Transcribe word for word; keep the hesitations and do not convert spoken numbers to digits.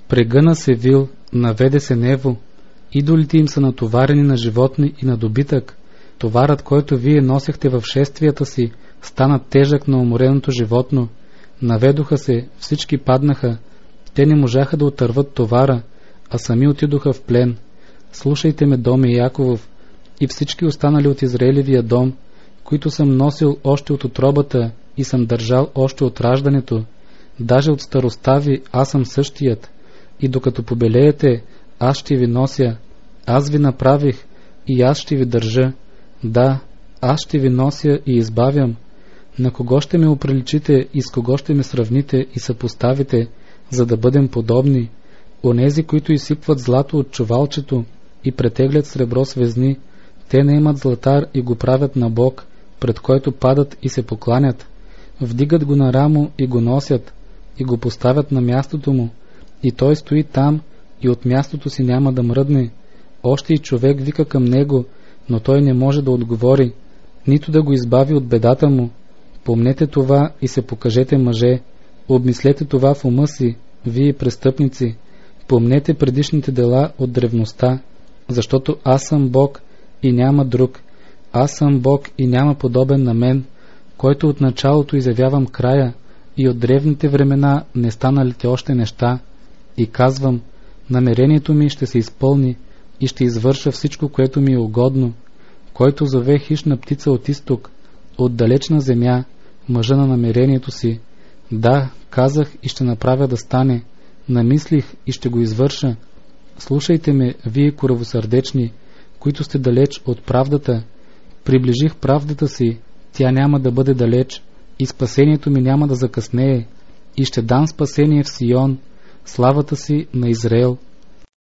Прегъна се вил, наведе се нево, идолите им са натоварени на животни и на добитък. Товарът, който вие носехте в шествията си, стана тежък на умореното животно. Наведоха се, всички паднаха. Те не можаха да отърват товара, а сами отидоха в плен. Слушайте ме, доме Яковов, и всички останали от Израилевия дом, които съм носил още от утробата и съм държал още от раждането. Даже от старостта ви аз съм същият. И докато побелеете, аз ще ви нося. Аз ви направих и аз ще ви държа. Да, аз ще ви нося и избавям. На кого ще ме оприличите и с кого ще ме сравните и съпоставите, за да бъдем подобни? Онези, които изсипват злато от чувалчето и претеглят сребро с везни, те не имат златар и го правят на Бог, пред който падат и се покланят. Вдигат го на рамо и го носят, и го поставят на мястото му, и той стои там и от мястото си няма да мръдне. Още и човек вика към него, но той не може да отговори, нито да го избави от бедата му. Помнете това и се покажете мъже. Обмислете това в ума си, вие престъпници. Помнете предишните дела от древността, защото аз съм Бог и няма друг. Аз съм Бог и няма подобен на мен, който от началото изявявам края и от древните времена не станалите още неща. И казвам, намерението ми ще се изпълни и ще извърша всичко, което ми е угодно. Който зове хищна птица от изток, от далечна земя, мъжа на намерението си. Да, казах и ще направя да стане. Намислих и ще го извърша. Слушайте ме, вие коравосърдечни, които сте далеч от правдата. Приближих правдата си, тя няма да бъде далеч, и спасението ми няма да закъснее, и ще дам спасение в Сион, славата си на Израел.